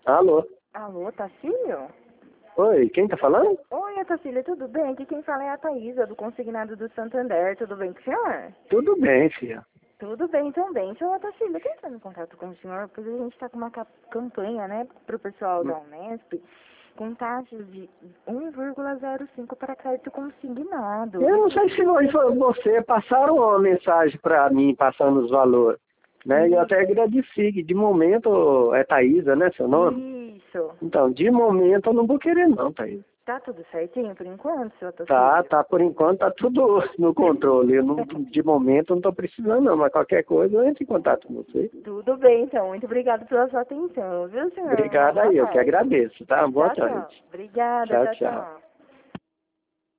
Alô? Alô, Tacílio? Oi, quem tá falando? Oi, Tacílio, tudo bem? Aqui quem fala é a Thaísa, do Consignado do Santander. Tudo bem com o senhor? Tudo bem, filha. Tudo bem também. Senhor Tacílio, quem está em contato com o senhor? Porque a gente está com uma campanha, né, para o pessoal da Unesp, com taxas de 1,05 para crédito consignado. Eu não sei se você passaram uma mensagem pra mim, passando os valores, né? E eu até agradeci, que de momento é Thaísa, né, seu nome? Isso. Então, de momento eu não vou querer não, Thaísa. Tá tudo certinho por enquanto, senhor Tacílio? Tá, por enquanto tá tudo no controle. Eu não, de momento eu não tô precisando não, mas qualquer coisa eu entro em contato com você. Tudo bem, então. Muito obrigada pela sua atenção, viu, senhor? Obrigado aí, eu que agradeço, tá? Boa Tchau, tchau. tarde. Obrigada, Tchau, tchau, tchau. tchau.